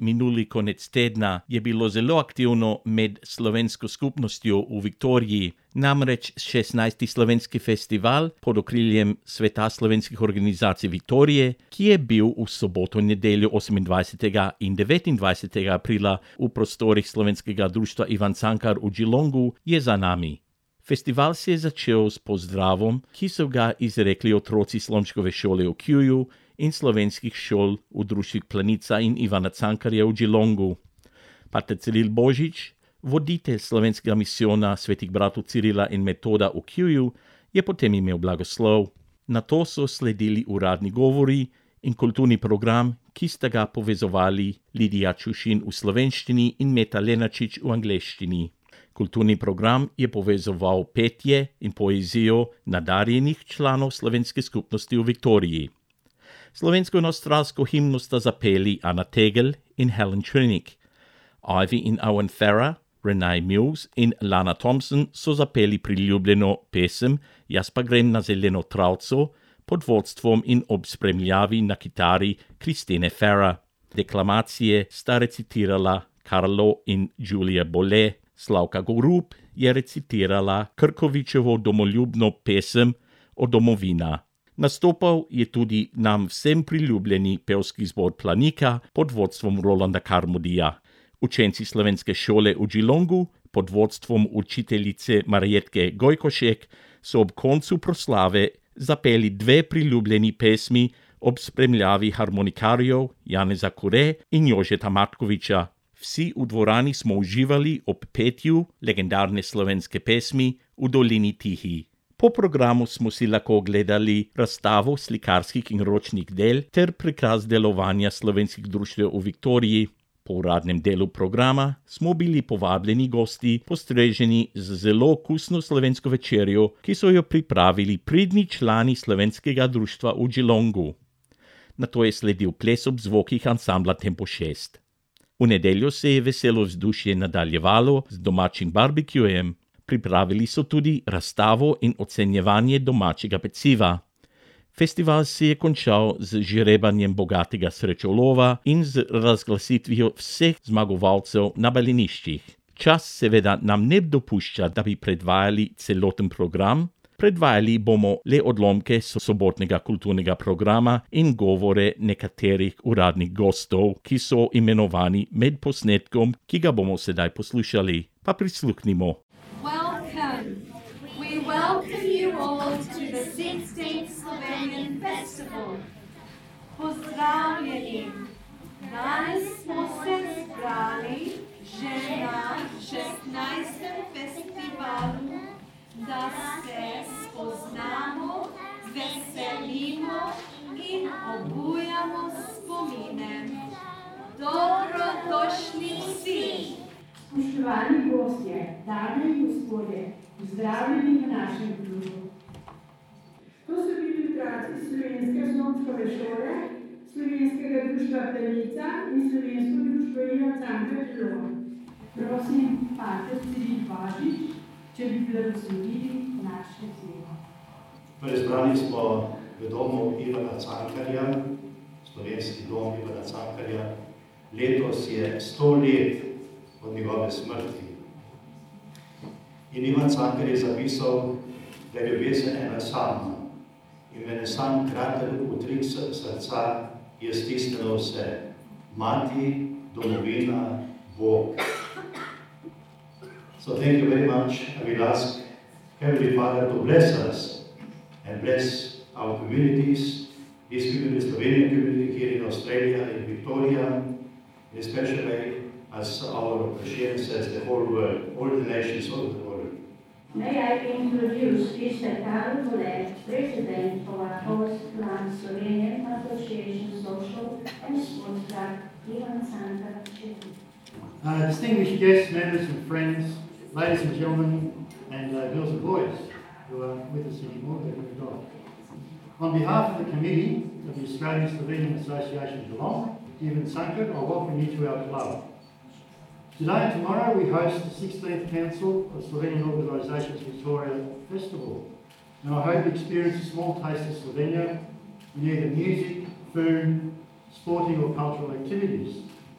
minuli konec tedna je bilo zelo aktivno med slovensko skupnostjo v Viktoriji, namreč 16. slovenski festival pod okriljem Sveta slovenskih organizacij Viktorije, ki je bil v soboto in nedeljo 28. in 29. aprila v prostorih Slovenskega društva Ivan Cankar v Geelongu, je za nami. Festival se je začel s pozdravom, ki so ga izrekli otroci Slomškove šole v Kewu in slovenskih šol v društvih Planica in Ivana Cankarja v Geelongu. Pater Ciril Božič, voditelj slovenskega misijona svetih bratov Cirila in Metoda v Kewu, je potem imel blagoslov. Nato so sledili uradni govori in kulturni program, ki sta ga povezovali Lidija Čušin v slovenščini in Meta Lenačič v angleščini. Kulturni program je povezoval petje in poezijo nadarjenih članov slovenske skupnosti v Viktoriji. Slovensko in avstralsko himno sta zapeli Anna Tegel in Helen Trinick. Ivy in Owen Farrer, Renee Mills in Lana Thompson so zapeli priljubljeno pesem Jaz pa grem na zeleno travco pod vodstvom in ob spremljavi na kitari Kristine Farrer. Deklamacije sta recitirala Carlo in Julia Bolle. Slavka Gorub je recitirala Krkovičevo domoljubno pesem O domovina. Nastopal je tudi nam vsem priljubljeni pevski zbor Planika pod vodstvom Rolanda Karmodija. Učenci slovenske šole v Geelongu pod vodstvom učiteljice Marjetke Gojkošek so ob koncu proslave zapeli dve priljubljeni pesmi ob spremljavi harmonikarjev Janeza Kure in Jožeta Matkoviča. Vsi v dvorani smo uživali ob petju legendarne slovenske pesmi V dolini tihi. Po programu smo si lahko gledali razstavo slikarskih in ročnih del ter prikaz delovanja slovenskih društev v Viktoriji. Po uradnem delu programa smo bili povabljeni gosti postreženi z zelo okusno slovensko večerjo, ki so jo pripravili pridni člani slovenskega društva v Geelongu. Nato je sledil ples ob zvokih ansambla Tempo 6. V nedeljo se je veselo vzdušje nadaljevalo z domačim barbekujem. Pripravili so tudi razstavo in ocenjevanje domačega peciva. Festival se je končal z žrebanjem bogatega srečolova in z razglasitvijo vseh zmagovalcev na baliniščih. Čas seveda nam ne dopušča, da bi predvajali celoten program. Predvajali bomo le odlomke sobotnega kulturnega programa in govore nekaterih uradnih gostov, ki so imenovani med posnetkom, ki ga bomo sedaj poslušali. Pa prisluhnimo. Welcome. We welcome you all to the 16th Slovenian Festival. Pozdravljeni. Danes smo se zbrali že na 16. festivalu, da se spoznamo, veselimo in obujamo spomine. Dobrodošli vsi! Spoštovani gostje, dame in gospodje, pozdravljeni v našem klubu. To so bili otroci Slovenske Slomškove šole, Slovenskega društva Planica in Slovensko društvo Ivan Cankar Geelong. Prosim, pater Ciril Božič, če bi blagoslovili naše zelo. Zbrani smo v domu Ivana Cankarja, slovenski dom Ivana Cankarja. Letos je 100 let od njegove smrti. In Ivan Cankar je zapisal, da je ljubezen ena sama. In mene sam kratek utrik srca je stisnilo vse. Mati, domovina, Bog. So thank you very much. I will ask Heavenly Father to bless us and bless our communities, this community, the Slovenian community here in Australia, in Victoria, and especially as our Christian says, the whole world, all the nations of the world. May I introduce Mr. Karl Bolle, President of our host plant Slovenian Association Social and Sports Club, Ivan Cankar Geelong. Distinguished guests, members and friends, ladies and gentlemen, and girls and boys who are with us anymore, but who are not. On behalf of the committee of the Australian Slovenian Association Geelong, Ivan Cankar, I welcome you to our club. Today and tomorrow we host the 16th Council of Slovenian Organisations Victoria Festival, and I hope you experience a small taste of Slovenia in either music, food, sporting or cultural activities.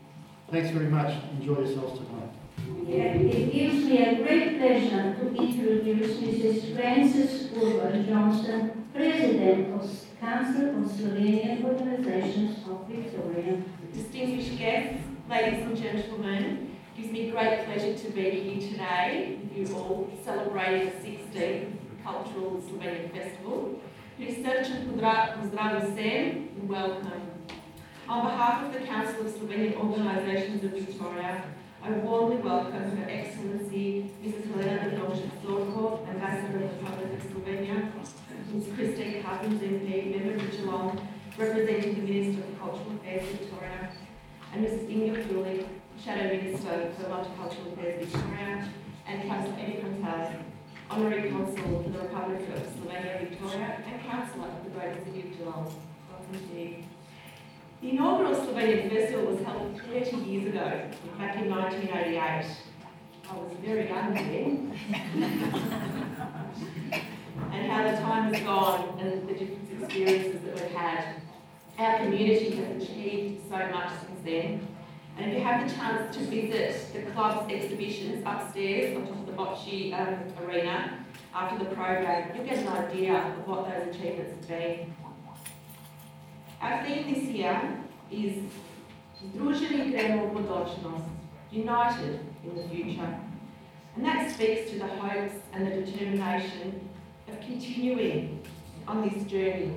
Thanks very much. Enjoy yourselves tonight. It gives me a great pleasure to introduce Mrs. Frances Urban-Johnston, President of Council of Slovenian Organizations of Victoria. Distinguished guests, ladies and gentlemen, it gives me great pleasure to be here today with you all celebrating the 16th Cultural Slovenian Festival. Prisrčen pozdrav vsem and welcome. On behalf of the Council of Slovenian Organizations of Victoria, I warmly welcome Her Excellency Mrs. Helena Drnovšek-Slorko, Ambassador of the Republic of Slovenia, Ms. Christine Cousins, MP, Member of Geelong, representing the Minister of Cultural Affairs Victoria, and Mrs. Inga Pulik, Shadow Minister for Multicultural Affairs Victoria, and Councillor Eddie Contal, Honorary Consul for the Republic of Slovenia Victoria, and Councillor of the Greater City of Geelong. Welcome to you. The inaugural Slovenian Festival was held 30 years ago, back in 1988. I was very young then. And how the time has gone and the different experiences that we've had. Our community has achieved so much since then. And if you have the chance to visit the club's exhibitions upstairs on top of the Bocce Arena after the program, you'll get an idea of what those achievements have been. Our theme this year is Združeni gremo v bodočnost, united in the future. And that speaks to the hopes and the determination of continuing on this journey.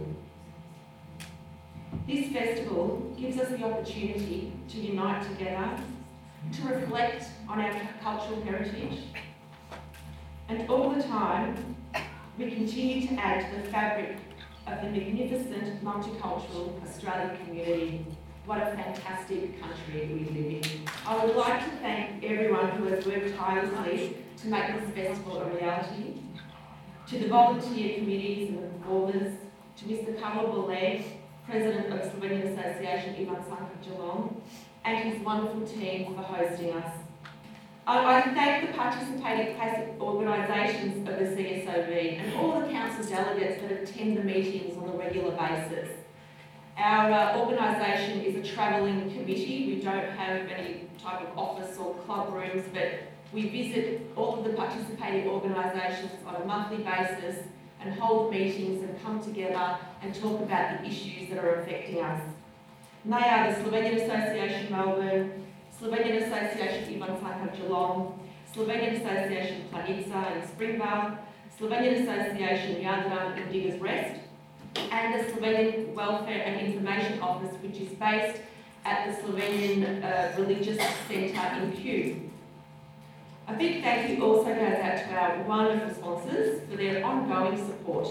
This festival gives us the opportunity to unite together, to reflect on our cultural heritage, and all the time we continue to add to the fabric of the magnificent multicultural Australian community. What a fantastic country we live in. I would like to thank everyone who has worked tirelessly to make this festival a reality, to the volunteer committees and the performers, to Mr. Karlo Boleg, President of Slovenian Association Ivan Sankar Geelong, and his wonderful team for hosting us. I thank the participating classic organisations of the CSOV and all the council delegates that attend the meetings on a regular basis. Our organisation is a travelling committee. We don't have any type of office or club rooms, but we visit all of the participating organisations on a monthly basis and hold meetings and come together and talk about the issues that are affecting us. And they are the Slovenian Association Melbourne, Slovenian Association Ivan Sankar Geelong, Slovenian Association Planica in Springvale, Slovenian Association Jadran in Diggers Rest, and the Slovenian Welfare and Information Office, which is based at the Slovenian Religious Centre in Kew. A big thank you also goes out to our wonderful sponsors for their ongoing support.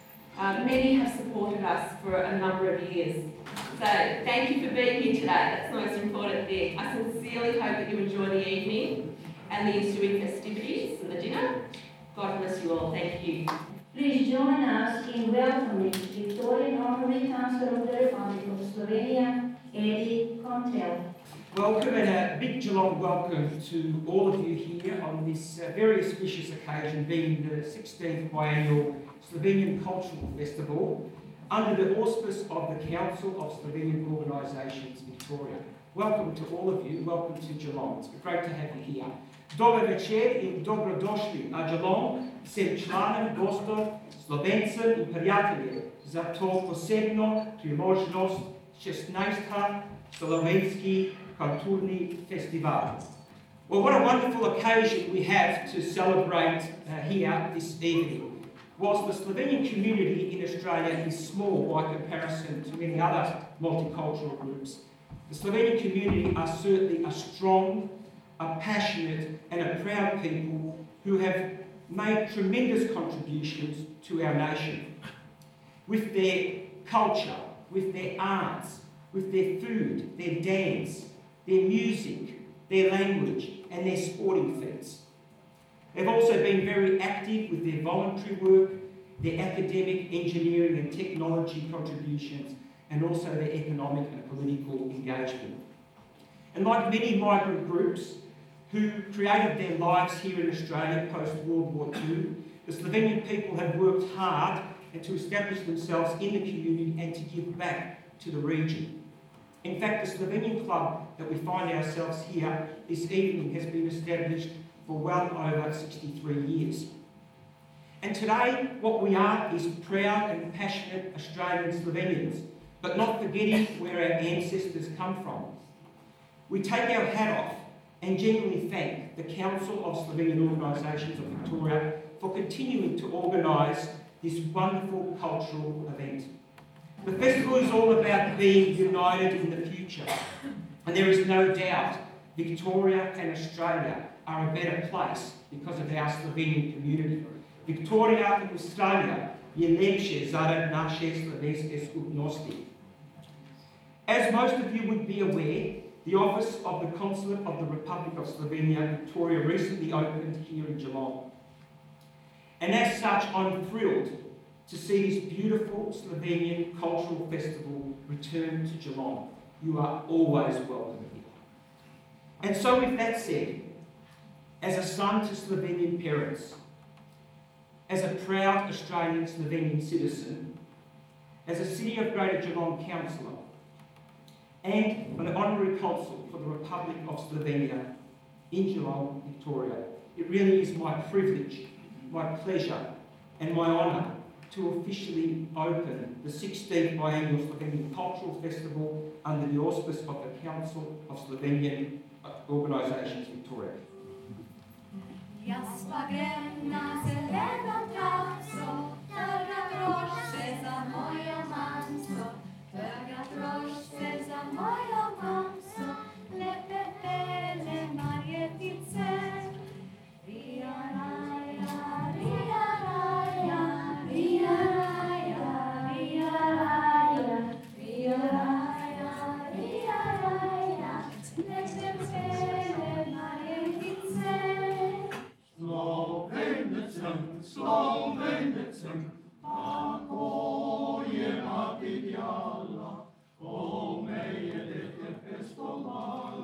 Many have supported us for a number of years. So thank you for being here today. That's the most important thing. I sincerely hope that you enjoy the evening and the ensuing festivities and the dinner. God bless you all. Thank you. Please join us in welcoming Victorian Honorary Council of the Republic of Slovenia, Eddie Contal. Welcome and a big Geelong welcome to all of you here on this very auspicious occasion, being the 16th biannual Slovenian Cultural Festival under the auspice of the Council of Slovenian Organizations Victoria. Welcome to all of you, welcome to Geelong. It's great to have you here. Dober večer in dobrodošli na Geelong, vsem članom, gostom, Slovencem in prijateljem za to posebno priložnost 16. Slovenski Kulturni Festival. Well, what a wonderful occasion we have to celebrate here this evening. Whilst the Slovenian community in Australia is small by comparison to many other multicultural groups, the Slovenian community are certainly a strong, a passionate and a proud people who have made tremendous contributions to our nation. With their culture, with their arts, with their food, their dance, their music, their language and their sporting feats. They've also been very active with their voluntary work, their academic, engineering and technology contributions, and also their economic and political engagement. And like many migrant groups who created their lives here in Australia post-World War II, the Slovenian people have worked hard and to establish themselves in the community and to give back to the region. In fact, the Slovenian club that we find ourselves here this evening has been established for well over 63 years. And today, what we are is proud and passionate Australian Slovenians, but not forgetting where our ancestors come from. We take our hat off and genuinely thank the Council of Slovenian Organisations of Victoria for continuing to organise this wonderful cultural event. The festival is all about being united in the future, and there is no doubt Victoria and Australia are a better place because of our Slovenian community. Victoria in Australia je lepše zaradi naše slovenske skupnosti. As most of you would be aware, the office of the Consulate of the Republic of Slovenia, Victoria, recently opened here in Geelong. And as such, I'm thrilled to see this beautiful Slovenian cultural festival return to Geelong. You are always welcome here. And so with that said, as a son to Slovenian parents, as a proud Australian Slovenian citizen, as a City of Greater Geelong councillor, and an honorary consul for the Republic of Slovenia in Geelong, Victoria, it really is my privilege, my pleasure, and my honour to officially open the 16th Biennial Slovenian Cultural Festival under the auspice of the Council of Slovenian Organisations Victoria. Jaz pa grem na zeleno traso, trgat rožce za mojo manjco, trgat rožce za mojo manjco, lepe bele marjetice. Ria raja, ria raja, ria raja, ria raja, ria raja, ria raja, lepe bele marjetice. Slovenicem, tako je mati djala, ko me je dete pestovala.